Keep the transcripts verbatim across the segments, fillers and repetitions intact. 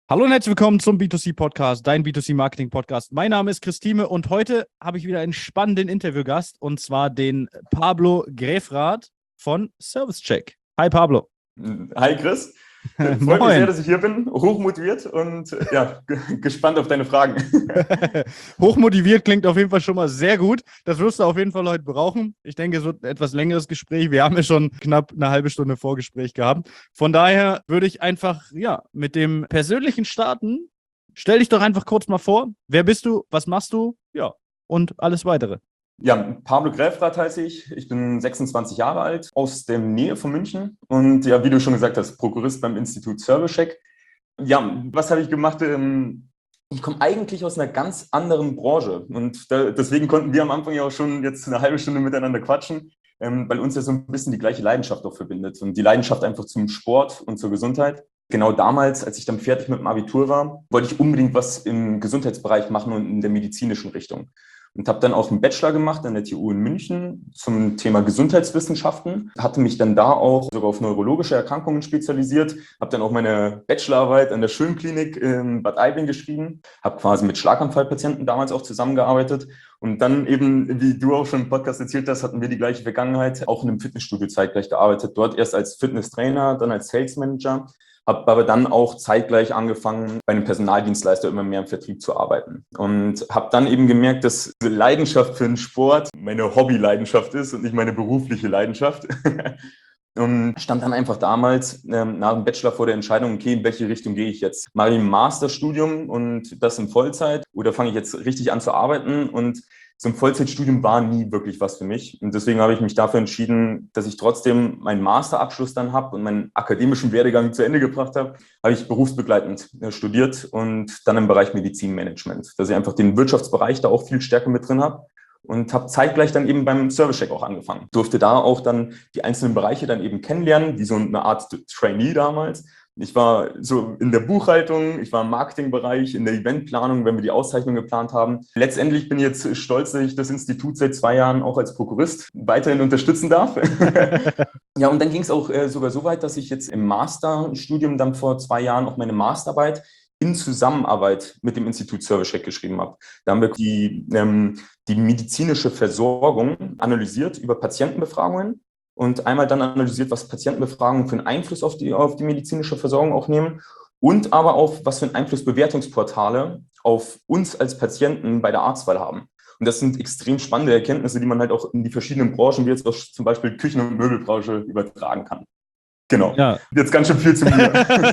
Hallo und herzlich willkommen zum B zwei C Podcast, dein B zwei C Marketing Podcast. Mein Name ist Christine und heute habe ich wieder einen spannenden Interviewgast und zwar den Pablo Grefrath von ServiceCheck. Hi Pablo. Hi Chris, freut mich sehr, dass ich hier bin, hochmotiviert und ja, g- gespannt auf deine Fragen. Hochmotiviert klingt auf jeden Fall schon mal sehr gut. Das wirst du auf jeden Fall heute brauchen. Ich denke, es wird ein etwas längeres Gespräch. Wir haben ja schon knapp eine halbe Stunde Vorgespräch gehabt. Von daher würde ich einfach ja mit dem persönlichen starten. Stell dich doch einfach kurz mal vor. Wer bist du? Was machst du? Ja, und alles weitere. Ja, Pablo Grefrath heiße ich, ich bin sechsundzwanzig Jahre alt, aus der Nähe von München und ja, wie du schon gesagt hast, Prokurist beim Institut ServiceCheck. Ja, was habe ich gemacht? Ähm, Ich komme eigentlich aus einer ganz anderen Branche und da, deswegen konnten wir am Anfang ja auch schon jetzt eine halbe Stunde miteinander quatschen, ähm, weil uns ja so ein bisschen die gleiche Leidenschaft auch verbindet und die Leidenschaft einfach zum Sport und zur Gesundheit. Genau damals, als ich dann fertig mit dem Abitur war, wollte ich unbedingt was im Gesundheitsbereich machen und in der medizinischen Richtung. Und habe dann auch einen Bachelor gemacht an der T U in München zum Thema Gesundheitswissenschaften. Hatte mich dann da auch sogar auf neurologische Erkrankungen spezialisiert. Habe dann auch meine Bachelorarbeit an der Schönklinik in Bad Aibling geschrieben. Habe quasi mit Schlaganfallpatienten damals auch zusammengearbeitet. Und dann eben, wie du auch schon im Podcast erzählt hast, hatten wir die gleiche Vergangenheit, auch in einem Fitnessstudio zeitgleich gearbeitet. Dort erst als Fitnesstrainer, dann als Sales Manager. Habe aber dann auch zeitgleich angefangen, bei einem Personaldienstleister immer mehr im Vertrieb zu arbeiten. Und habe dann eben gemerkt, dass diese Leidenschaft für den Sport meine Hobby-Leidenschaft ist und nicht meine berufliche Leidenschaft. Und stand dann einfach damals ähm, nach dem Bachelor vor der Entscheidung, okay, in welche Richtung gehe ich jetzt? Mache ich ein Masterstudium und das in Vollzeit oder fange ich jetzt richtig an zu arbeiten? Und so ein Vollzeitstudium war nie wirklich was für mich. Und deswegen habe ich mich dafür entschieden, dass ich trotzdem meinen Masterabschluss dann habe und meinen akademischen Werdegang zu Ende gebracht habe, habe ich berufsbegleitend äh, studiert und dann im Bereich Medizinmanagement, dass ich einfach den Wirtschaftsbereich da auch viel stärker mit drin habe. Und habe zeitgleich dann eben beim ServiceCheck auch angefangen. Durfte da auch dann die einzelnen Bereiche dann eben kennenlernen, wie so eine Art Trainee damals. Ich war so in der Buchhaltung, ich war im Marketingbereich, in der Eventplanung, wenn wir die Auszeichnung geplant haben. Letztendlich bin ich jetzt stolz, dass ich das Institut seit zwei Jahren auch als Prokurist weiterhin unterstützen darf. Ja, und dann ging es auch äh, sogar so weit, dass ich jetzt im Masterstudium dann vor zwei Jahren auch meine Masterarbeit in Zusammenarbeit mit dem Institut ServiceCheck geschrieben habe. Da haben wir die, ähm, die medizinische Versorgung analysiert über Patientenbefragungen und einmal dann analysiert, was Patientenbefragungen für einen Einfluss auf die, auf die medizinische Versorgung auch nehmen und aber auch, was für einen Einfluss Bewertungsportale auf uns als Patienten bei der Arztwahl haben. Und das sind extrem spannende Erkenntnisse, die man halt auch in die verschiedenen Branchen, wie jetzt auch zum Beispiel Küchen- und Möbelbranche, übertragen kann. Genau. Ja. Jetzt ganz schön viel zu mir.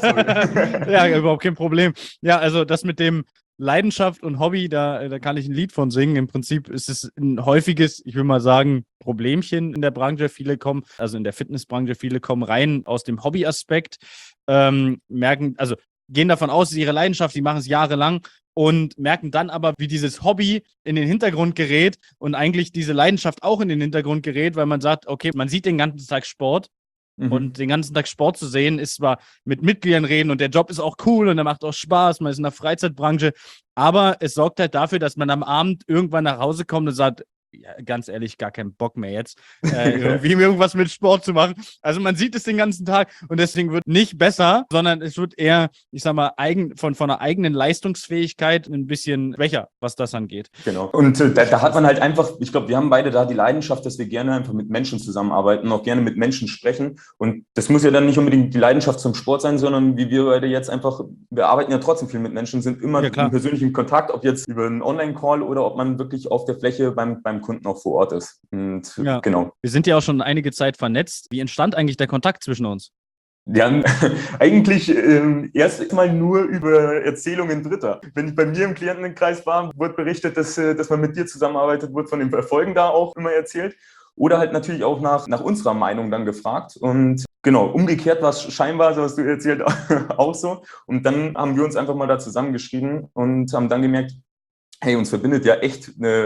Ja, überhaupt kein Problem. Ja, also das mit dem Leidenschaft und Hobby, da, da kann ich ein Lied von singen. Im Prinzip ist es ein häufiges, ich will mal sagen, Problemchen in der Branche. Viele kommen, also in der Fitnessbranche, viele kommen rein aus dem Hobbyaspekt, ähm, merken, also gehen davon aus, es ist ihre Leidenschaft, die machen es jahrelang und merken dann aber, wie dieses Hobby in den Hintergrund gerät und eigentlich diese Leidenschaft auch in den Hintergrund gerät, weil man sagt, okay, man sieht den ganzen Tag Sport. Mhm. Und den ganzen Tag Sport zu sehen, ist zwar mit Mitgliedern reden und der Job ist auch cool und der macht auch Spaß, man ist in der Freizeitbranche, aber es sorgt halt dafür, dass man am Abend irgendwann nach Hause kommt und sagt, ja, ganz ehrlich, gar keinen Bock mehr jetzt, äh, irgendwie irgendwas mit Sport zu machen. Also man sieht es den ganzen Tag und deswegen wird nicht besser, sondern es wird eher, ich sag mal, eigen, von, von einer eigenen Leistungsfähigkeit ein bisschen schwächer, was das angeht. Genau. Und äh, da, da hat man halt einfach, ich glaube, wir haben beide da die Leidenschaft, dass wir gerne einfach mit Menschen zusammenarbeiten, auch gerne mit Menschen sprechen. Und das muss ja dann nicht unbedingt die Leidenschaft zum Sport sein, sondern wie wir beide jetzt einfach, wir arbeiten ja trotzdem viel mit Menschen, sind immer Ja, klar. in persönlichem Kontakt, ob jetzt über einen Online-Call oder ob man wirklich auf der Fläche beim, beim Kunden auch vor Ort ist. Und Ja. Genau. Wir sind ja auch schon einige Zeit vernetzt. Wie entstand eigentlich der Kontakt zwischen uns? Wir haben eigentlich ähm, erst mal nur über Erzählungen Dritter. Wenn ich bei mir im Klientenkreis war, wurde berichtet, dass, äh, dass man mit dir zusammenarbeitet, wurde von den Erfolgen da auch immer erzählt. Oder halt natürlich auch nach, nach unserer Meinung dann gefragt. Und genau, umgekehrt war es scheinbar, so hast du erzählt, auch so. Und dann haben wir uns einfach mal da zusammengeschrieben und haben dann gemerkt, hey, uns verbindet ja echt eine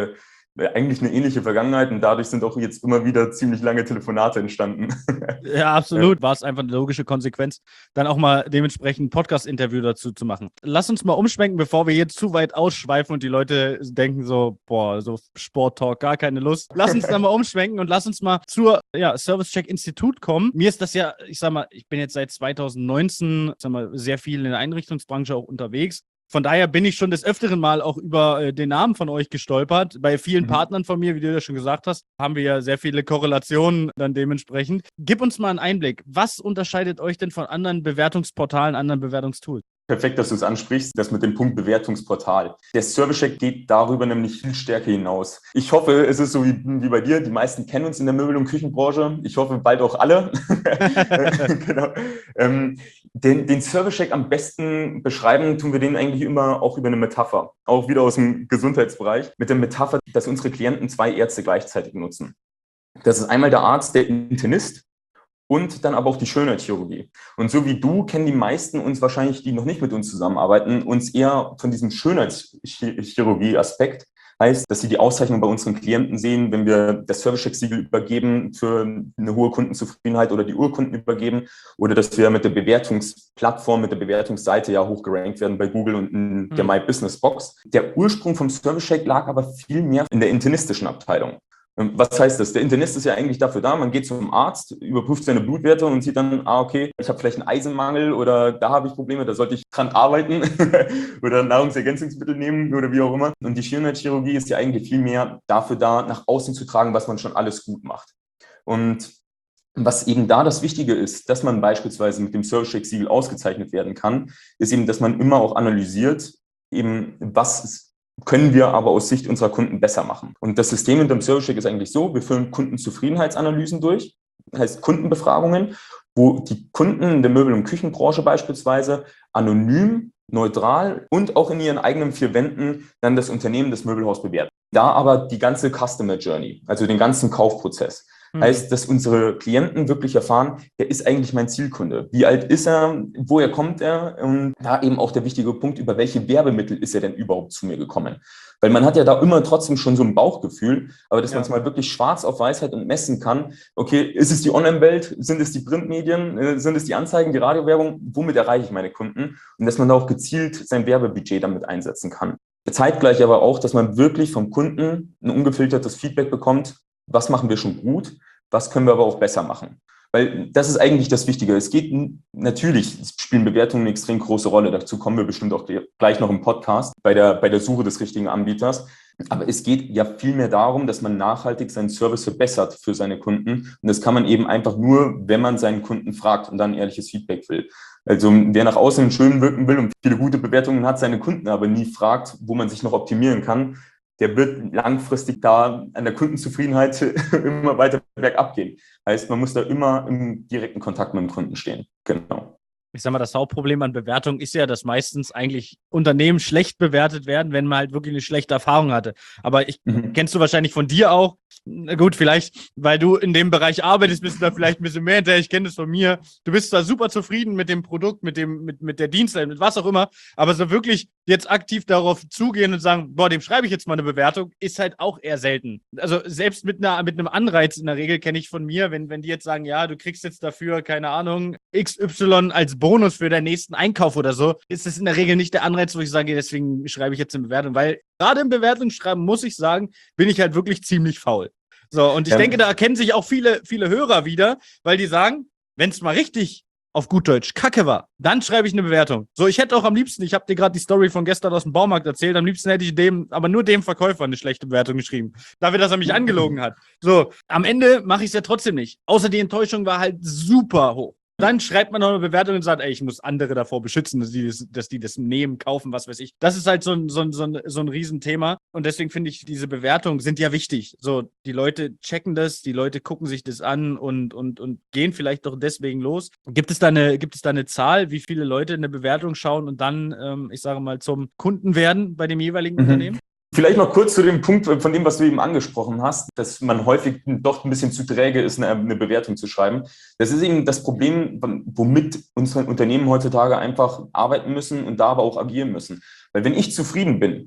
eigentlich eine ähnliche Vergangenheit und dadurch sind auch jetzt immer wieder ziemlich lange Telefonate entstanden. Ja, absolut. Ja. War es einfach eine logische Konsequenz, dann auch mal dementsprechend ein Podcast-Interview dazu zu machen. Lass uns mal umschwenken, bevor wir jetzt zu weit ausschweifen und die Leute denken so, boah, so Sport-Talk, gar keine Lust. Lass uns dann mal umschwenken und lass uns mal zur ja, Service-Check-Institut kommen. Mir ist das ja, ich sag mal, ich bin jetzt seit zweitausendneunzehn, sag mal, sehr viel in der Einrichtungsbranche auch unterwegs. Von daher bin ich schon des Öfteren mal auch über äh, den Namen von euch gestolpert. Bei vielen mhm. Partnern von mir, wie du ja schon gesagt hast, haben wir ja sehr viele Korrelationen dann dementsprechend. Gib uns mal einen Einblick. Was unterscheidet euch denn von anderen Bewertungsportalen, anderen Bewertungstools? Perfekt, dass du es ansprichst, das mit dem Punkt Bewertungsportal. Der Service-Check geht darüber nämlich viel stärker hinaus. Ich hoffe, es ist so wie, wie bei dir, die meisten kennen uns in der Möbel- und Küchenbranche. Ich hoffe, bald auch alle. Genau. Ähm, den, den Service-Check am besten beschreiben tun wir den eigentlich immer auch über eine Metapher, auch wieder aus dem Gesundheitsbereich, mit der Metapher, dass unsere Klienten zwei Ärzte gleichzeitig nutzen. Das ist einmal der Arzt, der Internist, und dann aber auch die Schönheitschirurgie. Und so wie du, kennen die meisten uns wahrscheinlich, die noch nicht mit uns zusammenarbeiten, uns eher von diesem Schönheitschirurgie-Aspekt. Heißt, dass sie die Auszeichnung bei unseren Klienten sehen, wenn wir das Service-Check-Siegel übergeben für eine hohe Kundenzufriedenheit oder die Urkunden übergeben oder dass wir mit der Bewertungsplattform, mit der Bewertungsseite ja hochgerankt werden bei Google und in der My Business Box. Der Ursprung vom Service-Check lag aber viel mehr in der internistischen Abteilung. Was heißt das? Der Internist ist ja eigentlich dafür da, man geht zum Arzt, überprüft seine Blutwerte und sieht dann, ah okay, ich habe vielleicht einen Eisenmangel oder da habe ich Probleme, da sollte ich dran arbeiten oder Nahrungsergänzungsmittel nehmen oder wie auch immer. Und die Schönheitschirurgie ist ja eigentlich viel mehr dafür da, nach außen zu tragen, was man schon alles gut macht. Und was eben da das Wichtige ist, dass man beispielsweise mit dem Service-Check-Siegel ausgezeichnet werden kann, ist eben, dass man immer auch analysiert, eben was ist, können wir aber aus Sicht unserer Kunden besser machen. Und das System hinter dem Service-Check ist eigentlich so, wir führen Kundenzufriedenheitsanalysen durch, das heißt Kundenbefragungen, wo die Kunden in der Möbel- und Küchenbranche beispielsweise anonym, neutral und auch in ihren eigenen vier Wänden dann das Unternehmen, das Möbelhaus bewerten. Da aber die ganze Customer Journey, also den ganzen Kaufprozess. Heißt, dass unsere Klienten wirklich erfahren, wer ist eigentlich mein Zielkunde? Wie alt ist er? Woher kommt er? Und da eben auch der wichtige Punkt, über welche Werbemittel ist er denn überhaupt zu mir gekommen? Weil man hat ja da immer trotzdem schon so ein Bauchgefühl, aber dass ja. man es mal wirklich schwarz auf weiß hat und messen kann, okay, ist es die Online-Welt? Sind es die Printmedien? Sind es die Anzeigen, die Radiowerbung? Womit erreiche ich meine Kunden? Und dass man da auch gezielt sein Werbebudget damit einsetzen kann. Zeitgleich aber auch, dass man wirklich vom Kunden ein ungefiltertes Feedback bekommt, was machen wir schon gut, was können wir aber auch besser machen. Weil das ist eigentlich das Wichtige. Es geht natürlich, spielen Bewertungen eine extrem große Rolle. Dazu kommen wir bestimmt auch gleich noch im Podcast bei der, bei der Suche des richtigen Anbieters. Aber es geht ja vielmehr darum, dass man nachhaltig seinen Service verbessert für seine Kunden. Und das kann man eben einfach nur, wenn man seinen Kunden fragt und dann ehrliches Feedback will. Also wer nach außen schön wirken will und viele gute Bewertungen hat, seine Kunden aber nie fragt, wo man sich noch optimieren kann, der wird langfristig da an der Kundenzufriedenheit immer weiter bergab gehen. Heißt, man muss da immer im direkten Kontakt mit dem Kunden stehen. Genau. Ich sag mal, das Hauptproblem an Bewertung ist ja, dass meistens eigentlich Unternehmen schlecht bewertet werden, wenn man halt wirklich eine schlechte Erfahrung hatte. Aber ich mhm. kennst du wahrscheinlich von dir auch. Na gut, vielleicht, weil du in dem Bereich arbeitest, bist du da vielleicht ein bisschen mehr hinterher. Ich kenne das von mir. Du bist zwar super zufrieden mit dem Produkt, mit dem, mit, mit der Dienstleistung, mit was auch immer, aber so wirklich jetzt aktiv darauf zugehen und sagen, boah, dem schreibe ich jetzt mal eine Bewertung, ist halt auch eher selten. Also selbst mit einer, mit einem Anreiz in der Regel kenne ich von mir, wenn, wenn die jetzt sagen, ja, du kriegst jetzt dafür, keine Ahnung, X Y als Bonus für deinen nächsten Einkauf oder so, ist das in der Regel nicht der Anreiz, wo ich sage, deswegen schreibe ich jetzt eine Bewertung, weil gerade im Bewertungsschreiben, muss ich sagen, bin ich halt wirklich ziemlich faul. So, und ich ja. denke, da erkennen sich auch viele, viele Hörer wieder, weil die sagen, wenn es mal richtig auf gut Deutsch Kacke war, dann schreibe ich eine Bewertung. So, ich hätte auch am liebsten, ich habe dir gerade die Story von gestern aus dem Baumarkt erzählt, am liebsten hätte ich dem, aber nur dem Verkäufer eine schlechte Bewertung geschrieben, dafür, dass er mich angelogen hat. So, am Ende mache ich es ja trotzdem nicht. Außer die Enttäuschung war halt super hoch. Dann schreibt man noch eine Bewertung und sagt, ey, ich muss andere davor beschützen, dass die das, dass die das nehmen, kaufen, was weiß ich. Das ist halt so ein, so ein, so ein, so ein Riesenthema. Und deswegen finde ich, diese Bewertungen sind ja wichtig. So, die Leute checken das, die Leute gucken sich das an und, und, und gehen vielleicht doch deswegen los. Gibt es da eine, gibt es da eine Zahl, wie viele Leute eine Bewertung schauen und dann, ähm, ich sage mal, zum Kunden werden bei dem jeweiligen mhm. Unternehmen? Vielleicht noch kurz zu dem Punkt von dem, was du eben angesprochen hast, dass man häufig doch ein bisschen zu träge ist, eine, eine Bewertung zu schreiben. Das ist eben das Problem, womit unsere Unternehmen heutzutage einfach arbeiten müssen und da aber auch agieren müssen. Weil wenn ich zufrieden bin,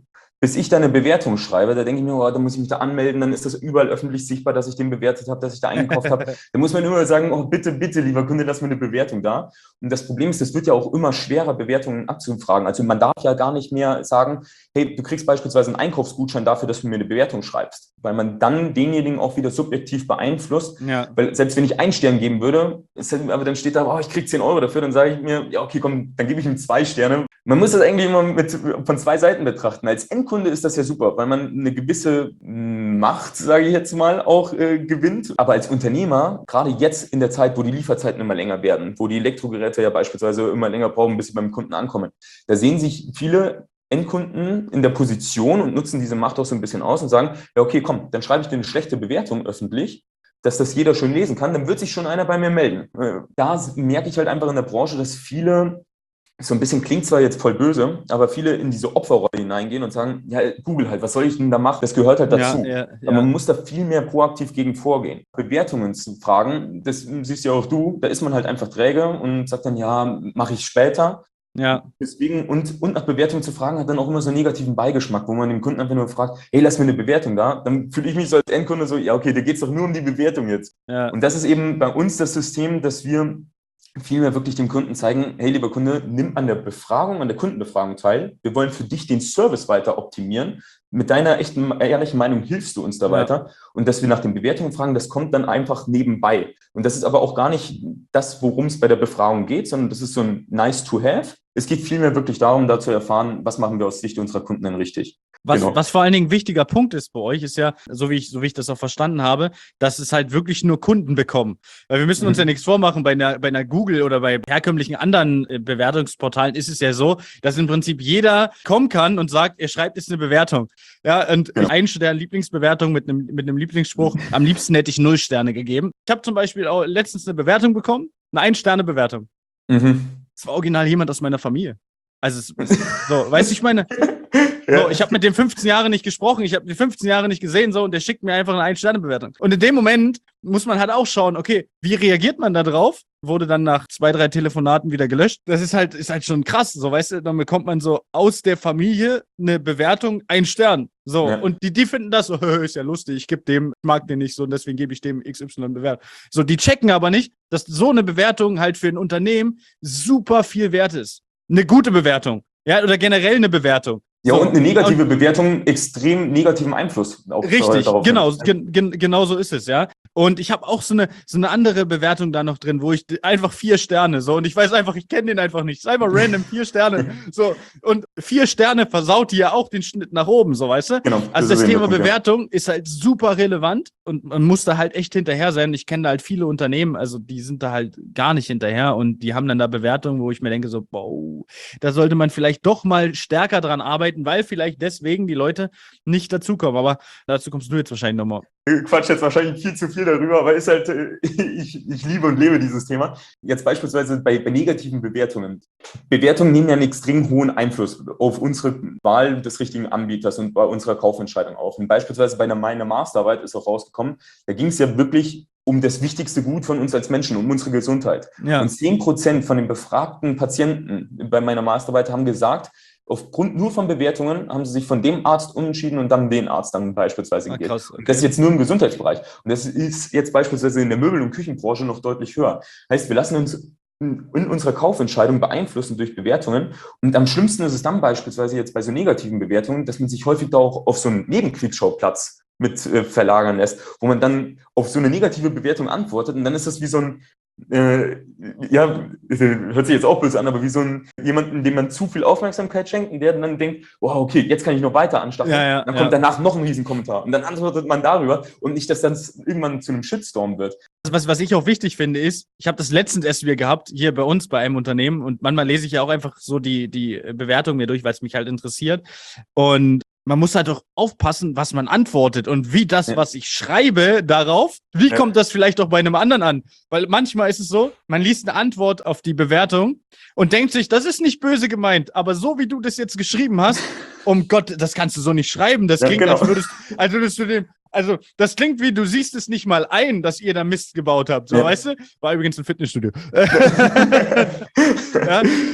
bis ich da eine Bewertung schreibe, da denke ich mir, oh, da muss ich mich da anmelden, dann ist das überall öffentlich sichtbar, dass ich den bewertet habe, dass ich da eingekauft habe. Da muss man immer sagen, oh, bitte, bitte, lieber Kunde, lass mir eine Bewertung da. Und das Problem ist, es wird ja auch immer schwerer, Bewertungen abzufragen. Also man darf ja gar nicht mehr sagen, hey, du kriegst beispielsweise einen Einkaufsgutschein dafür, dass du mir eine Bewertung schreibst, weil man dann denjenigen auch wieder subjektiv beeinflusst. Ja. Weil selbst wenn ich einen Stern geben würde, ist halt, aber dann steht da, oh, ich krieg zehn Euro dafür, dann sage ich mir, ja, okay, komm, dann gebe ich ihm zwei Sterne. Man muss das eigentlich immer mit, von zwei Seiten betrachten. Als Endkunde ist das ja super, weil man eine gewisse Macht, sage ich jetzt mal, auch äh, gewinnt. Aber als Unternehmer, gerade jetzt in der Zeit, wo die Lieferzeiten immer länger werden, wo die Elektrogeräte ja beispielsweise immer länger brauchen, bis sie beim Kunden ankommen, da sehen sich viele Endkunden in der Position und nutzen diese Macht auch so ein bisschen aus und sagen, ja okay, komm, dann schreibe ich dir eine schlechte Bewertung öffentlich, dass das jeder schön lesen kann, dann wird sich schon einer bei mir melden. Da merke ich halt einfach in der Branche, dass viele, so ein bisschen klingt zwar jetzt voll böse, aber viele in diese Opferrolle hineingehen und sagen, ja, Google halt, was soll ich denn da machen? Das gehört halt dazu. Ja, ja, ja. Aber man muss da viel mehr proaktiv gegen vorgehen. Bewertungen zu fragen, das siehst ja auch du, da ist man halt einfach träge und sagt dann, ja, mache ich später. Ja. Deswegen, und, und nach Bewertungen zu fragen, hat dann auch immer so einen negativen Beigeschmack, wo man dem Kunden einfach nur fragt, hey, lass mir eine Bewertung da. Dann fühle ich mich so als Endkunde so, ja, okay, da geht es doch nur um die Bewertung jetzt. Ja. Und das ist eben bei uns das System, dass wir vielmehr wirklich dem Kunden zeigen, hey, lieber Kunde, nimm an der Befragung, an der Kundenbefragung teil. Wir wollen für dich den Service weiter optimieren. Mit deiner echten, ehrlichen Meinung hilfst du uns da ja. weiter. Und dass wir nach den Bewertungen fragen, das kommt dann einfach nebenbei. Und das ist aber auch gar nicht das, worum es bei der Befragung geht, sondern das ist so ein nice to have. Es geht vielmehr wirklich darum, da zu erfahren, was machen wir aus Sicht unserer Kunden denn richtig. Was, genau. was vor allen Dingen ein wichtiger Punkt ist bei euch, ist ja, so wie ich, so wie ich das auch verstanden habe, dass es halt wirklich nur Kunden bekommen. Weil wir müssen uns mhm. ja nichts vormachen, bei einer, bei einer Google oder bei herkömmlichen anderen Bewertungsportalen ist es ja so, dass im Prinzip jeder kommen kann und sagt, er schreibt jetzt eine Bewertung. Ja, und genau. ein Stern Lieblingsbewertung mit einem, mit einem Lieblingsspruch, am liebsten hätte ich null Sterne gegeben. Ich habe zum Beispiel auch letztens eine Bewertung bekommen, eine Ein-Sterne-Bewertung. Mhm. Das war original jemand aus meiner Familie. Also, es, so, weißt du, ich meine, so, ich habe mit dem fünfzehn Jahre nicht gesprochen, ich habe die fünfzehn Jahre nicht gesehen, so, und der schickt mir einfach eine Ein-Sterne-Bewertung. Und in dem Moment muss man halt auch schauen, okay, wie reagiert man da drauf? Wurde dann nach zwei, drei Telefonaten wieder gelöscht. Das ist halt, ist halt schon krass, so, weißt du, dann bekommt man so aus der Familie eine Bewertung, ein Stern. So, ja. Und die, die finden das so, ist ja lustig, ich gebe dem, ich mag den nicht so und deswegen gebe ich dem X Y Bewertung. So, die checken aber nicht, dass so eine Bewertung halt für ein Unternehmen super viel wert ist. Eine gute Bewertung, ja, oder generell eine Bewertung. Ja, so, und eine negative und, Bewertung extrem negativen Einfluss auf richtig, darauf genau, gen, gen, genau so ist es, ja. Und ich habe auch so eine so eine andere Bewertung da noch drin, wo ich einfach vier Sterne, so, und ich weiß einfach, ich kenne den einfach nicht. Es ist einfach random, vier Sterne, so, und vier Sterne versaut die ja auch den Schnitt nach oben, so, weißt du? Genau. Also das, das Thema Punkt, Bewertung ja. ist halt super relevant und man muss da halt echt hinterher sein. Ich kenne da halt viele Unternehmen, also die sind da halt gar nicht hinterher und die haben dann da Bewertungen, wo ich mir denke so, boah, da sollte man vielleicht doch mal stärker dran arbeiten, weil vielleicht deswegen die Leute nicht dazukommen. Aber dazu kommst du jetzt wahrscheinlich nochmal. Ich quatsch jetzt wahrscheinlich viel zu viel darüber, aber ist halt, ich, ich liebe und lebe dieses Thema. Jetzt beispielsweise bei, bei negativen Bewertungen. Bewertungen nehmen ja einen extrem hohen Einfluss auf unsere Wahl des richtigen Anbieters und bei unserer Kaufentscheidung auch. Und beispielsweise bei meiner Masterarbeit ist auch rausgekommen, da ging es ja wirklich um das wichtigste Gut von uns als Menschen, um unsere Gesundheit. Ja. Und zehn Prozent von den befragten Patienten bei meiner Masterarbeit haben gesagt, aufgrund nur von Bewertungen haben sie sich von dem Arzt umentschieden und dann den Arzt dann beispielsweise gegeben. Ah, krass, okay. Das ist jetzt nur im Gesundheitsbereich. Und das ist jetzt beispielsweise in der Möbel- und Küchenbranche noch deutlich höher. Heißt, wir lassen uns in unserer Kaufentscheidung beeinflussen durch Bewertungen. Und am schlimmsten ist es dann beispielsweise jetzt bei so negativen Bewertungen, dass man sich häufig da auch auf so einen Nebenkriegsschauplatz mit äh, verlagern lässt, wo man dann auf so eine negative Bewertung antwortet und dann ist das wie so ein Äh, ja, hört sich jetzt auch böse an, aber wie so ein jemanden, dem man zu viel Aufmerksamkeit schenkt und der dann denkt, wow, okay, jetzt kann ich noch weiter anstacheln. Ja, ja, dann kommt ja. danach noch ein Riesenkommentar und dann antwortet man darüber und nicht, dass das irgendwann zu einem Shitstorm wird. Was, was ich auch wichtig finde, ist, ich habe das letztens erst wieder gehabt, hier bei uns bei einem Unternehmen und manchmal lese ich ja auch einfach so die, die Bewertung mir durch, weil es mich halt interessiert und man muss halt doch aufpassen, was man antwortet und wie das, ja. was ich schreibe darauf, wie ja. kommt das vielleicht auch bei einem anderen an? Weil manchmal ist es so, man liest eine Antwort auf die Bewertung und denkt sich, das ist nicht böse gemeint, aber so wie du das jetzt geschrieben hast, um Gott, das kannst du so nicht schreiben, das ja, klingt, genau. als würdest, als würdest du dem, also das klingt wie, du siehst es nicht mal ein, dass ihr da Mist gebaut habt, so, ja. weißt du? War übrigens ein Fitnessstudio. ja, also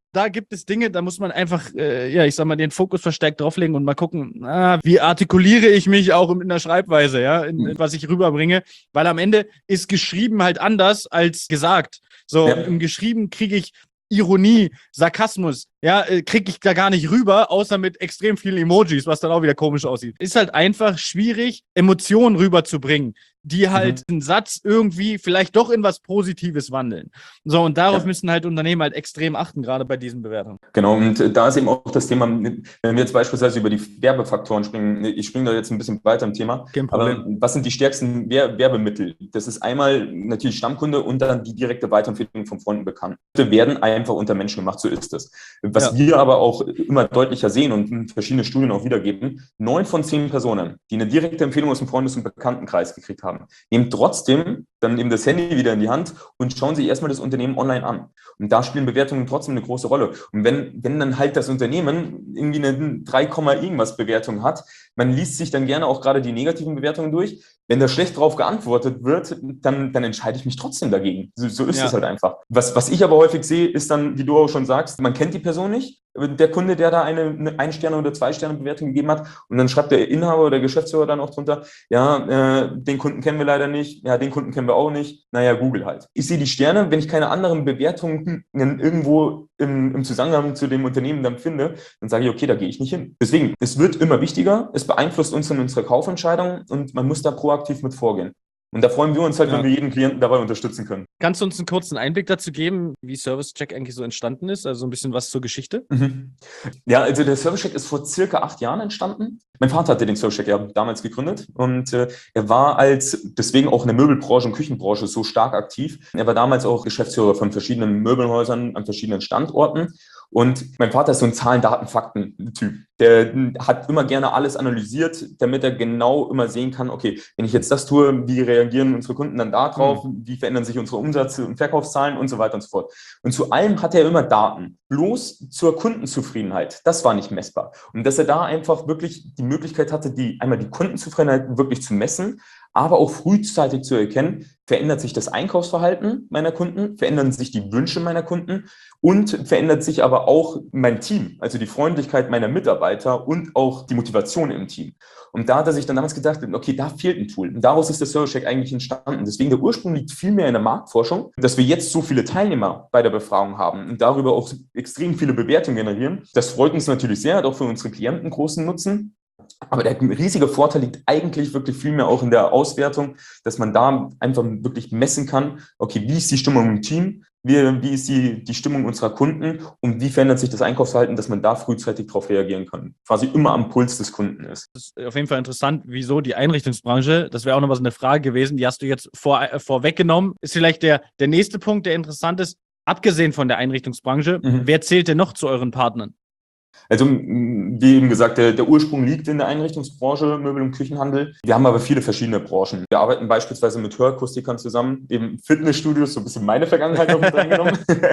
Da gibt es Dinge, da muss man einfach, äh, ja, ich sag mal, den Fokus verstärkt drauflegen und mal gucken, ah, wie artikuliere ich mich auch in der Schreibweise, ja, in, in was ich rüberbringe, weil am Ende ist geschrieben halt anders als gesagt. So, Ja. im Geschrieben kriege ich Ironie, Sarkasmus, ja, äh, kriege ich da gar nicht rüber, außer mit extrem vielen Emojis, was dann auch wieder komisch aussieht. Ist halt einfach schwierig, Emotionen rüberzubringen, die halt mhm. einen Satz irgendwie vielleicht doch in was Positives wandeln. So, und darauf ja. müssen halt Unternehmen halt extrem achten, gerade bei diesen Bewertungen. Genau, und da ist eben auch das Thema, wenn wir jetzt beispielsweise über die Werbefaktoren springen, ich springe da jetzt ein bisschen weiter im Thema, aber was sind die stärksten Werbemittel? Das ist einmal natürlich Stammkunde und dann die direkte Weiterempfehlung von Freunden bekannt. Die werden einfach unter Menschen gemacht, so ist es. Was ja. wir aber auch immer deutlicher sehen und verschiedene Studien auch wiedergeben, neun von zehn Personen, die eine direkte Empfehlung aus dem Freundes- und Bekanntenkreis gekriegt haben, nehmen trotzdem dann eben das Handy wieder in die Hand und schauen sich erstmal das Unternehmen online an. Und da spielen Bewertungen trotzdem eine große Rolle. Und wenn, wenn dann halt das Unternehmen irgendwie eine drei, irgendwas Bewertung hat, man liest sich dann gerne auch gerade die negativen Bewertungen durch. Wenn da schlecht drauf geantwortet wird, dann, dann entscheide ich mich trotzdem dagegen. So, so ist es ja. halt einfach. Was, was ich aber häufig sehe, ist dann, wie du auch schon sagst, man kennt die Person nicht. Der Kunde, der da eine, eine Ein-Sterne- oder Zwei-Sterne-Bewertung gegeben hat, und dann schreibt der Inhaber oder der Geschäftsführer dann auch drunter, ja, äh, den Kunden kennen wir leider nicht, ja, den Kunden kennen wir auch nicht, naja, Google halt. Ich sehe die Sterne, wenn ich keine anderen Bewertungen irgendwo im, im Zusammenhang zu dem Unternehmen dann finde, dann sage ich, okay, da gehe ich nicht hin. Deswegen, es wird immer wichtiger, es beeinflusst uns in unserer Kaufentscheidung und man muss da proaktiv mit vorgehen. Und da freuen wir uns halt, ja. wenn wir jeden Klienten dabei unterstützen können. Kannst du uns einen kurzen Einblick dazu geben, wie ServiceCheck eigentlich so entstanden ist? Also ein bisschen was zur Geschichte? Mhm. Ja, also der ServiceCheck ist vor circa acht Jahren entstanden. Mein Vater hatte den ServiceCheck ja damals gegründet und äh, er war als, deswegen auch in der Möbelbranche und Küchenbranche so stark aktiv. Er war damals auch Geschäftsführer von verschiedenen Möbelhäusern an verschiedenen Standorten. Und mein Vater ist so ein Zahlen, Daten, Fakten-Typ. Der hat immer gerne alles analysiert, damit er genau immer sehen kann, okay, wenn ich jetzt das tue, wie reagieren unsere Kunden dann da drauf, mhm. wie verändern sich unsere Umsatz- und Verkaufszahlen und so weiter und so fort. Und zu allem hat er immer Daten. Bloß zur Kundenzufriedenheit, das war nicht messbar. Und dass er da einfach wirklich die Möglichkeit hatte, die einmal die Kundenzufriedenheit wirklich zu messen, aber auch frühzeitig zu erkennen, verändert sich das Einkaufsverhalten meiner Kunden, verändern sich die Wünsche meiner Kunden und verändert sich aber auch mein Team, also die Freundlichkeit meiner Mitarbeiter und auch die Motivation im Team. Und da hat er sich dann damals gedacht, okay, da fehlt ein Tool. Und daraus ist der ServiceCheck eigentlich entstanden. Deswegen der Ursprung liegt viel mehr in der Marktforschung, dass wir jetzt so viele Teilnehmer bei der Befragung haben und darüber auch extrem viele Bewertungen generieren. Das freut uns natürlich sehr, hat auch für unsere Klienten großen Nutzen. Aber der riesige Vorteil liegt eigentlich wirklich viel mehr auch in der Auswertung, dass man da einfach wirklich messen kann, okay, wie ist die Stimmung im Team, wie, wie ist die, die Stimmung unserer Kunden und wie verändert sich das Einkaufsverhalten, dass man da frühzeitig darauf reagieren kann. Quasi immer am Puls des Kunden ist. Das ist auf jeden Fall interessant, wieso die Einrichtungsbranche, das wäre auch noch was eine Frage gewesen, die hast du jetzt vor, äh, vorweggenommen. Ist vielleicht der, der nächste Punkt, der interessant ist, abgesehen von der Einrichtungsbranche, mhm. wer zählt denn noch zu euren Partnern? Also, wie eben gesagt, der, der Ursprung liegt in der Einrichtungsbranche, Möbel- und Küchenhandel. Wir haben aber viele verschiedene Branchen. Wir arbeiten beispielsweise mit Hörakustikern zusammen, eben Fitnessstudios, so ein bisschen meine Vergangenheit noch mit reingenommen,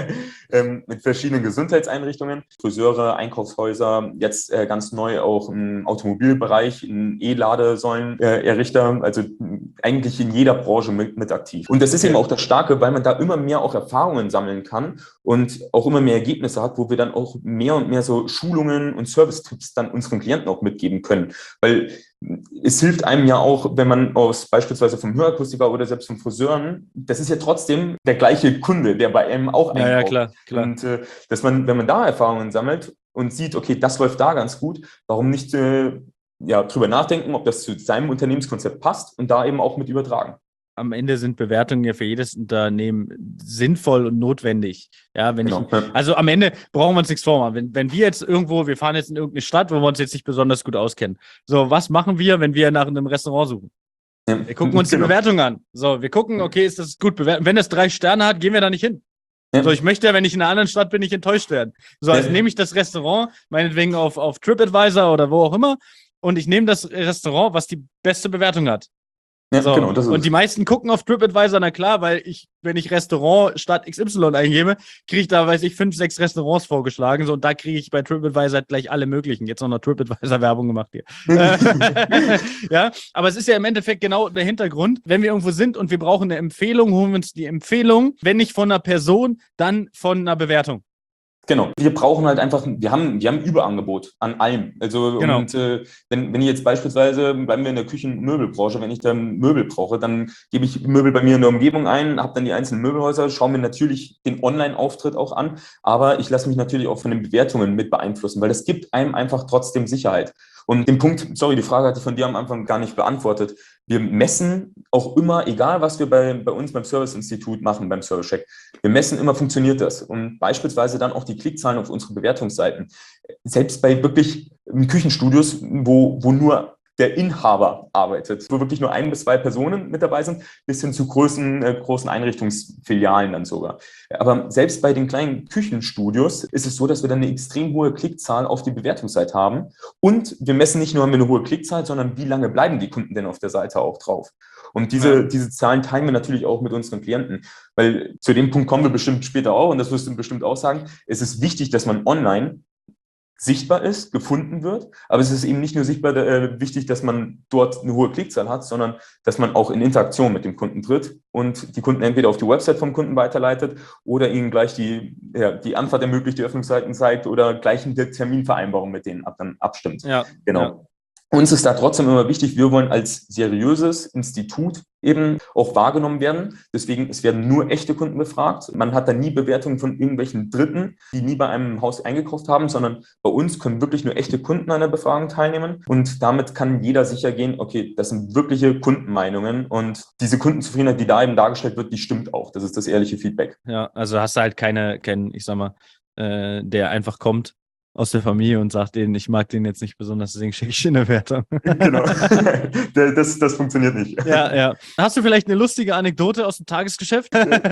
ähm, mit verschiedenen Gesundheitseinrichtungen, Friseure, Einkaufshäuser, jetzt äh, ganz neu auch im Automobilbereich, in E-Ladesäulen-Errichter, äh, also eigentlich in jeder Branche mit, mit aktiv. Und das ist eben auch das Starke, weil man da immer mehr auch Erfahrungen sammeln kann und auch immer mehr Ergebnisse hat, wo wir dann auch mehr und mehr so Schulungen und Service-Tipps dann unseren Klienten auch mitgeben können. Weil es hilft einem ja auch, wenn man aus beispielsweise vom Hörakustiker oder selbst vom Friseuren, das ist ja trotzdem der gleiche Kunde, der bei einem auch einkauft. Ja, ja, klar, klar. Und äh, dass man, wenn man da Erfahrungen sammelt und sieht, okay, das läuft da ganz gut, warum nicht äh, ja, drüber nachdenken, ob das zu seinem Unternehmenskonzept passt und da eben auch mit übertragen. Am Ende sind Bewertungen ja für jedes Unternehmen sinnvoll und notwendig. Ja, wenn genau. ich, also am Ende brauchen wir uns nichts vormachen. Wenn, wenn wir jetzt irgendwo, wir fahren jetzt in irgendeine Stadt, wo wir uns jetzt nicht besonders gut auskennen. So, was machen wir, wenn wir nach einem Restaurant suchen? Wir gucken uns genau. die Bewertung an. So, wir gucken, okay, ist das gut bewertet? Wenn das drei Sterne hat, gehen wir da nicht hin. Ja. So, ich möchte ja, wenn ich in einer anderen Stadt bin, nicht enttäuscht werden. So, also ja. nehme ich das Restaurant, meinetwegen auf, auf TripAdvisor oder wo auch immer, und ich nehme das Restaurant, was die beste Bewertung hat. Ja, so. Genau, das ist und die meisten gucken auf TripAdvisor, na klar, weil ich, wenn ich Restaurant statt X Y eingebe, kriege ich da, weiß ich, fünf, sechs Restaurants vorgeschlagen. So, und da kriege ich bei TripAdvisor gleich alle möglichen. Jetzt noch eine TripAdvisor-Werbung gemacht hier. Ja, aber es ist ja im Endeffekt genau der Hintergrund. Wenn wir irgendwo sind und wir brauchen eine Empfehlung, holen wir uns die Empfehlung, wenn nicht von einer Person, dann von einer Bewertung. Genau. Wir brauchen halt einfach, wir haben, wir haben Überangebot an allem. Also, Genau. und äh, wenn, wenn ich jetzt beispielsweise, bleiben wir in der Küchen- und Möbelbranche, wenn ich dann Möbel brauche, dann gebe ich Möbel bei mir in der Umgebung ein, habe dann die einzelnen Möbelhäuser, schaue mir natürlich den Online-Auftritt auch an, aber ich lasse mich natürlich auch von den Bewertungen mit beeinflussen, weil das gibt einem einfach trotzdem Sicherheit. Und den Punkt, sorry, die Frage hatte ich von dir am Anfang gar nicht beantwortet. Wir messen auch immer, egal was wir bei, bei uns beim Service-Institut machen, beim Service-Check, wir messen immer, funktioniert das. Und beispielsweise dann auch die Klickzahlen auf unsere Bewertungsseiten. Selbst bei wirklich Küchenstudios, wo, wo nur der Inhaber arbeitet, wo wirklich nur ein bis zwei Personen mit dabei sind, bis hin zu großen, äh, großen Einrichtungsfilialen dann sogar. Aber selbst bei den kleinen Küchenstudios ist es so, dass wir dann eine extrem hohe Klickzahl auf die Bewertungsseite haben. Und wir messen nicht nur haben wir eine hohe Klickzahl, sondern wie lange bleiben die Kunden denn auf der Seite auch drauf. Und diese, ja. diese Zahlen teilen wir natürlich auch mit unseren Klienten, weil zu dem Punkt kommen wir bestimmt später auch, und das wirst du bestimmt auch sagen, es ist wichtig, dass man online sichtbar ist, gefunden wird, aber es ist eben nicht nur sichtbar äh, wichtig, dass man dort eine hohe Klickzahl hat, sondern dass man auch in Interaktion mit dem Kunden tritt und die Kunden entweder auf die Website vom Kunden weiterleitet oder ihnen gleich die, ja, die Anfahrt ermöglicht, die Öffnungszeiten zeigt oder gleich eine Terminvereinbarung mit denen ab, dann abstimmt. Ja, genau. Ja. Uns ist da trotzdem immer wichtig, wir wollen als seriöses Institut eben auch wahrgenommen werden. Deswegen, es werden nur echte Kunden befragt. Man hat da nie Bewertungen von irgendwelchen Dritten, die nie bei einem Haus eingekauft haben, sondern bei uns können wirklich nur echte Kunden an der Befragung teilnehmen. Und damit kann jeder sicher gehen, okay, das sind wirkliche Kundenmeinungen. Und diese Kundenzufriedenheit, die da eben dargestellt wird, die stimmt auch. Das ist das ehrliche Feedback. Ja, also hast du halt keine, keinen, ich sag mal, äh, der einfach kommt aus der Familie und sagt denen, ich mag den jetzt nicht besonders, deswegen schicke ich eine Wertung. Genau. das, das funktioniert nicht. Ja, ja. Hast du vielleicht eine lustige Anekdote aus dem Tagesgeschäft?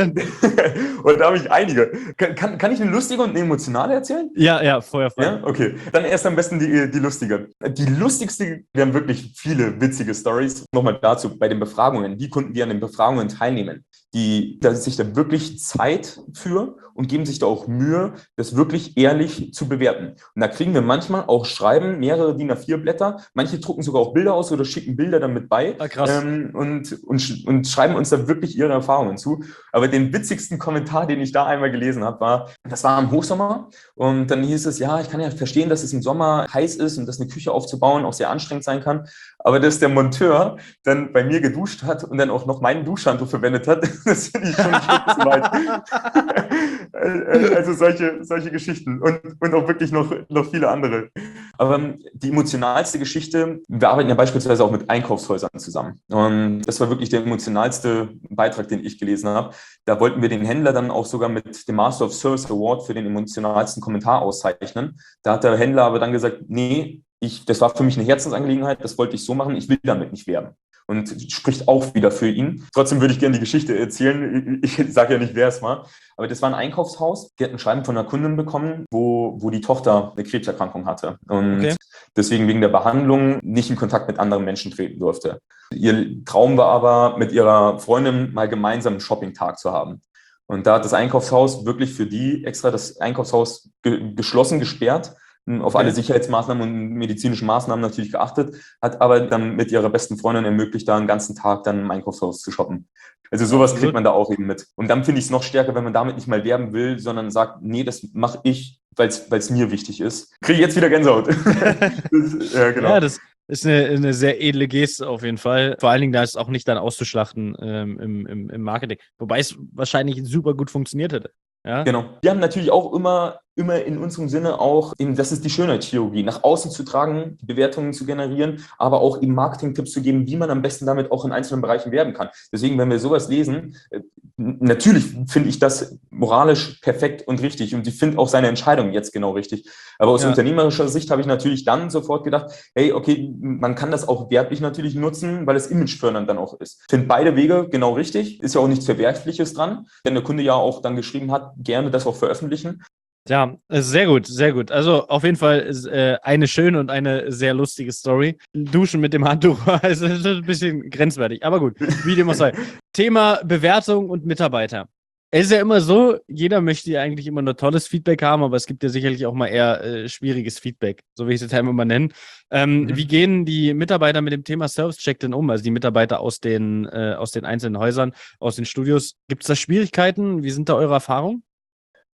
Und da habe ich einige. Kann, kann ich eine lustige und eine emotionale erzählen? Ja, ja, Feuerfrei. Ja, okay. Dann erst am besten die, die lustige. Die lustigste, wir haben wirklich viele witzige Stories. Nochmal dazu, bei den Befragungen, die Kunden, die an den Befragungen teilnehmen, die da sich da wirklich Zeit für und geben sich da auch Mühe, das wirklich ehrlich zu bewerten. Und da kriegen wir manchmal auch Schreiben, mehrere D I N A vier Blätter. Manche drucken sogar auch Bilder aus oder schicken Bilder dann mit bei. Ah, krass. Ähm, und, und, und schreiben uns da wirklich ihre Erfahrungen zu. Aber den witzigsten Kommentar, den ich da einmal gelesen habe, war, das war im Hochsommer. Und dann hieß es, ja, ich kann ja verstehen, dass es im Sommer heiß ist und dass eine Küche aufzubauen auch sehr anstrengend sein kann. Aber dass der Monteur dann bei mir geduscht hat und dann auch noch meinen Duschhandtuch verwendet hat, das finde ich schon ein Stück zu weit. Also solche, solche Geschichten und, und auch wirklich noch, noch viele andere. Aber die emotionalste Geschichte, wir arbeiten ja beispielsweise auch mit Einkaufshäusern zusammen. Und das war wirklich der emotionalste Beitrag, den ich gelesen habe. Da wollten wir den Händler dann auch sogar mit dem Master of Service Award für den emotionalsten Kommentar auszeichnen. Da hat der Händler aber dann gesagt, nee, ich, das war für mich eine Herzensangelegenheit, das wollte ich so machen, ich will damit nicht werben. Und spricht auch wieder für ihn. Trotzdem würde ich gerne die Geschichte erzählen. Ich, ich sage ja nicht, wer es war. Aber das war ein Einkaufshaus. Die hatten ein Schreiben von einer Kundin bekommen, wo, wo die Tochter eine Krebserkrankung hatte. Und okay. deswegen wegen der Behandlung nicht in Kontakt mit anderen Menschen treten durfte. Ihr Traum war aber, mit ihrer Freundin mal gemeinsam einen Shopping-Tag zu haben. Und da hat das Einkaufshaus wirklich für die extra das Einkaufshaus ge- geschlossen, gesperrt, auf alle Sicherheitsmaßnahmen und medizinischen Maßnahmen natürlich geachtet, hat aber dann mit ihrer besten Freundin ermöglicht, da einen ganzen Tag dann im Einkaufshaus zu shoppen. Also sowas Absolut. Kriegt man da auch eben mit. Und dann finde ich es noch stärker, wenn man damit nicht mal werben will, sondern sagt, nee, das mache ich, weil es mir wichtig ist. Kriege ich jetzt wieder Gänsehaut. das, ja, genau. Ja, das ist eine, eine sehr edle Geste auf jeden Fall. Vor allen Dingen, da ist auch nicht dann auszuschlachten ähm, im, im, im Marketing. Wobei es wahrscheinlich super gut funktioniert hätte. Ja? Genau. Wir haben natürlich auch immer, immer in unserem Sinne auch, eben, das ist die Schönheitschirurgie, nach außen zu tragen, die Bewertungen zu generieren, aber auch eben Marketing-Tipps zu geben, wie man am besten damit auch in einzelnen Bereichen werben kann. Deswegen, wenn wir sowas lesen, natürlich finde ich das moralisch perfekt und richtig und ich finde auch seine Entscheidung jetzt genau richtig. Aber aus ja. unternehmerischer Sicht habe ich natürlich dann sofort gedacht, hey, okay, man kann das auch werblich natürlich nutzen, weil es imagefördernd dann auch ist. Ich finde beide Wege genau richtig, ist ja auch nichts Verwerfliches dran, wenn der Kunde ja auch dann geschrieben hat, gerne das auch veröffentlichen. Ja, sehr gut, sehr gut. Also auf jeden Fall äh, eine schöne und eine sehr lustige Story. Duschen mit dem Handtuch, also das ist ein bisschen grenzwertig, aber gut, wie dem auch sei. Thema Bewertung und Mitarbeiter. Es ist ja immer so, jeder möchte ja eigentlich immer nur tolles Feedback haben, aber es gibt ja sicherlich auch mal eher äh, schwieriges Feedback, so wie ich es jetzt einmal mal nennen. Ähm, mhm. Wie gehen die Mitarbeiter mit dem Thema Service-Check denn um? Also die Mitarbeiter aus den, äh, aus den einzelnen Häusern, aus den Studios. Gibt es da Schwierigkeiten? Wie sind da eure Erfahrungen?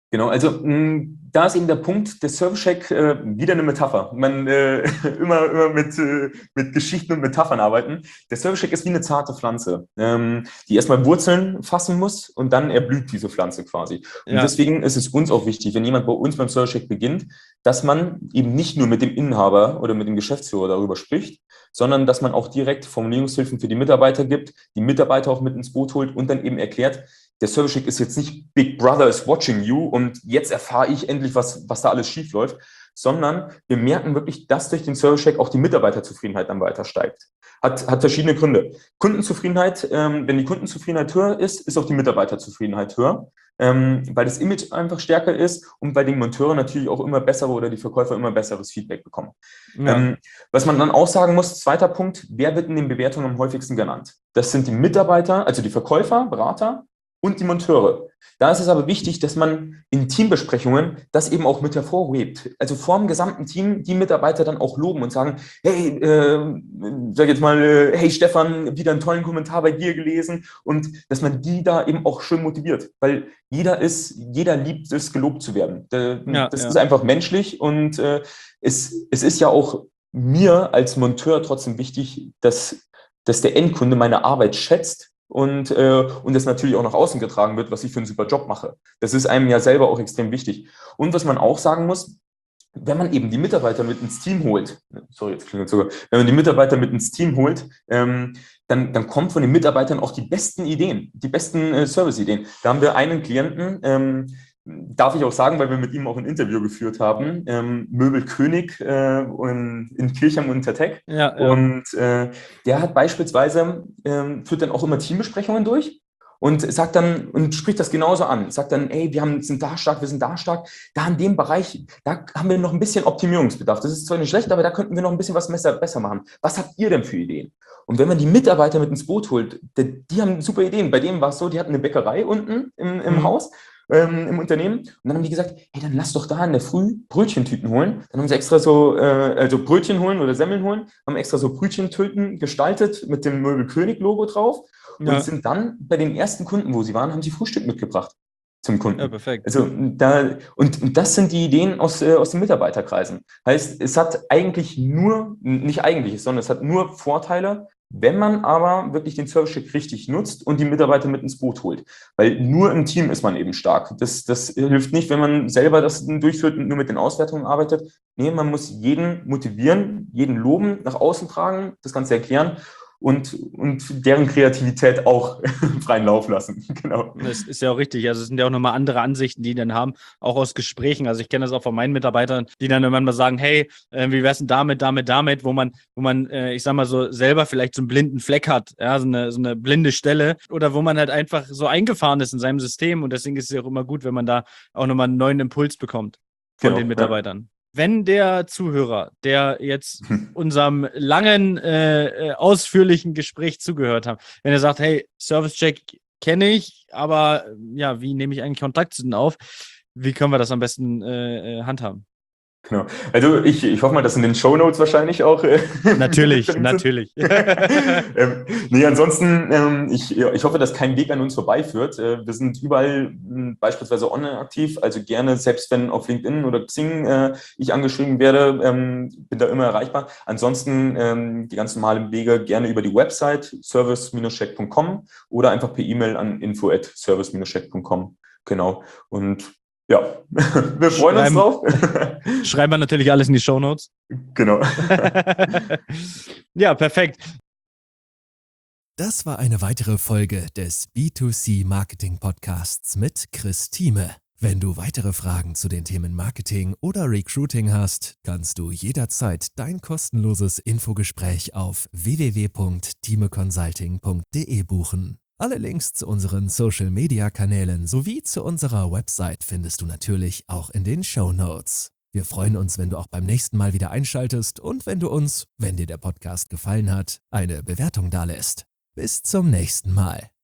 Genau, also mh, da ist eben der Punkt, der Service Check äh, wieder eine Metapher. Man äh, immer, immer mit, äh, mit Geschichten und Metaphern arbeiten. Der Service Check ist wie eine zarte Pflanze, ähm, die erstmal Wurzeln fassen muss und dann erblüht diese Pflanze quasi. Und Ja, deswegen ist es uns auch wichtig, wenn jemand bei uns beim Service Check beginnt, dass man eben nicht nur mit dem Inhaber oder mit dem Geschäftsführer darüber spricht, sondern dass man auch direkt Formulierungshilfen für die Mitarbeiter gibt, die Mitarbeiter auch mit ins Boot holt und dann eben erklärt, der Service Check ist jetzt nicht Big Brother is watching you und jetzt erfahre ich endlich, was, was da alles schief läuft, sondern wir merken wirklich, dass durch den Service Check auch die Mitarbeiterzufriedenheit dann weiter steigt. Hat, hat verschiedene Gründe. Kundenzufriedenheit, ähm, wenn die Kundenzufriedenheit höher ist, ist auch die Mitarbeiterzufriedenheit höher, ähm, weil das Image einfach stärker ist und bei den Monteuren natürlich auch immer bessere oder die Verkäufer immer besseres Feedback bekommen. ja. Ähm, was man dann auch sagen muss, zweiter Punkt, wer wird in den Bewertungen am häufigsten genannt? Das sind die Mitarbeiter, also die Verkäufer, Berater, und die Monteure. Da ist es aber wichtig, dass man in Teambesprechungen das eben auch mit hervorhebt. Also vor dem gesamten Team die Mitarbeiter dann auch loben und sagen, hey, äh, sag jetzt mal, äh, hey Stefan, wieder einen tollen Kommentar bei dir gelesen und dass man die da eben auch schön motiviert, weil jeder ist, jeder liebt es, gelobt zu werden. Das Ja, ist ja. einfach menschlich und äh, es, es ist ja auch mir als Monteur trotzdem wichtig, dass, dass der Endkunde meine Arbeit schätzt. Und, äh, und das natürlich auch nach außen getragen wird, was ich für einen super Job mache. Das ist einem ja selber auch extrem wichtig. Und was man auch sagen muss, wenn man eben die Mitarbeiter mit ins Team holt, sorry, jetzt klingelt sogar, wenn man die Mitarbeiter mit ins Team holt, ähm, dann, dann kommt von den Mitarbeitern auch die besten Ideen, die besten äh, Service-Ideen. Da haben wir einen Klienten, ähm, darf ich auch sagen, weil wir mit ihm auch ein Interview geführt haben, ähm, Möbelkönig äh, in, in Kirchheim und Tertek. Ja, ja. Und äh, der hat beispielsweise, ähm, führt dann auch immer Teambesprechungen durch und sagt dann und spricht das genauso an. Sagt dann, ey, wir haben, sind da stark, wir sind da stark. Da in dem Bereich, da haben wir noch ein bisschen Optimierungsbedarf. Das ist zwar nicht schlecht, aber da könnten wir noch ein bisschen was besser, besser machen. Was habt ihr denn für Ideen? Und wenn man die Mitarbeiter mit ins Boot holt, die, die haben super Ideen. Bei denen war es so, die hatten eine Bäckerei unten im, im Mhm. Haus. Ähm, im Unternehmen. Und dann haben die gesagt, hey, dann lass doch da in der Früh Brötchentüten holen. Dann haben sie extra so, äh, also Brötchen holen oder Semmeln holen, haben extra so Brötchentüten gestaltet mit dem Möbelkönig-Logo drauf und Ja. sind dann bei den ersten Kunden, wo sie waren, haben sie Frühstück mitgebracht zum Kunden. Ja, perfekt. Also da, und, und das sind die Ideen aus, äh, aus den Mitarbeiterkreisen. Heißt, es hat eigentlich nur, nicht eigentlich, sondern es hat nur Vorteile, wenn man aber wirklich den Service-Check richtig nutzt und die Mitarbeiter mit ins Boot holt. Weil nur im Team ist man eben stark. Das, das hilft nicht, wenn man selber das durchführt und nur mit den Auswertungen arbeitet. Nee, man muss jeden motivieren, jeden loben, nach außen tragen, das Ganze erklären und, und deren Kreativität auch freien Lauf lassen. Genau. Das ist ja auch richtig. Also es sind ja auch nochmal andere Ansichten, die die dann haben, auch aus Gesprächen. Also ich kenne das auch von meinen Mitarbeitern, die dann irgendwann mal sagen, hey, äh, wie wär's denn damit, damit, damit, wo man, wo man, äh, ich sag mal so, selber vielleicht so einen blinden Fleck hat, ja, so eine, so eine blinde Stelle oder wo man halt einfach so eingefahren ist in seinem System und deswegen ist es ja auch immer gut, wenn man da auch nochmal einen neuen Impuls bekommt von Genau, den Mitarbeitern. Ja. Wenn der Zuhörer, der jetzt unserem langen, äh, ausführlichen Gespräch zugehört hat, wenn er sagt, hey, Service-Check kenne ich, aber ja, wie nehme ich eigentlich Kontakt zu denen auf? Wie können wir das am besten äh, handhaben? Genau. Also ich, ich hoffe mal, dass in den Shownotes wahrscheinlich auch äh, natürlich, natürlich. ähm, nee, ansonsten, ähm, ich, ich hoffe, dass kein Weg an uns vorbeiführt. Äh, wir sind überall äh, beispielsweise online aktiv, also gerne, selbst wenn auf LinkedIn oder Xing äh, ich angeschrieben werde, ähm, bin da immer erreichbar. Ansonsten ähm, die ganz normalen Wege gerne über die Website service check punkt com oder einfach per E-Mail an info at service check punkt com. Genau. Und ja, wir freuen schreiben, uns drauf. Schreiben wir natürlich alles in die Shownotes. Genau. Ja, perfekt. Das war eine weitere Folge des B zwei C Marketing Podcasts mit Chris Thieme. Wenn du weitere Fragen zu den Themen Marketing oder Recruiting hast, kannst du jederzeit dein kostenloses Infogespräch auf w w w punkt thieme consulting punkt d e buchen. Alle Links zu unseren Social-Media-Kanälen sowie zu unserer Website findest du natürlich auch in den Shownotes. Wir freuen uns, wenn du auch beim nächsten Mal wieder einschaltest und wenn du uns, wenn dir der Podcast gefallen hat, eine Bewertung dalässt. Bis zum nächsten Mal.